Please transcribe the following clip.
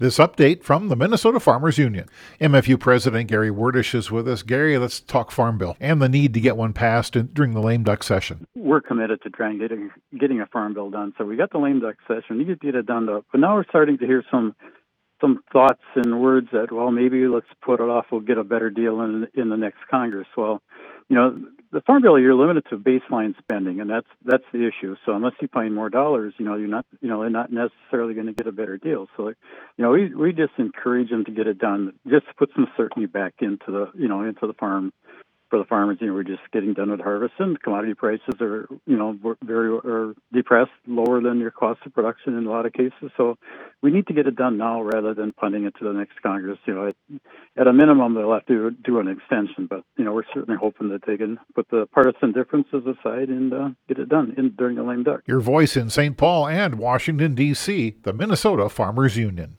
This update from the Minnesota Farmers Union. MFU President Gary Werdish is with us. Gary, let's talk Farm Bill and the need to get one passed during the lame duck session. We're committed to trying getting a Farm Bill done. So we got the lame duck session. We need to get it done, though. But now we're starting to hear some thoughts and words that, well, maybe let's put it off. We'll get a better deal in the next Congress. Well, the Farm Bill, you're limited to baseline spending, and that's the issue. So unless you find more dollars, you're not necessarily going to get a better deal. So, we just encourage them to get it done. Just to put some certainty back into the farm. For the farmers, we're just getting done with harvest, and commodity prices are, very depressed, lower than your cost of production in a lot of cases. So we need to get it done now rather than punting it to the next Congress. At a minimum, they'll have to do an extension, but we're certainly hoping that they can put the partisan differences aside and get it done during the lame duck. Your voice in St. Paul and Washington, D.C., the Minnesota Farmers Union.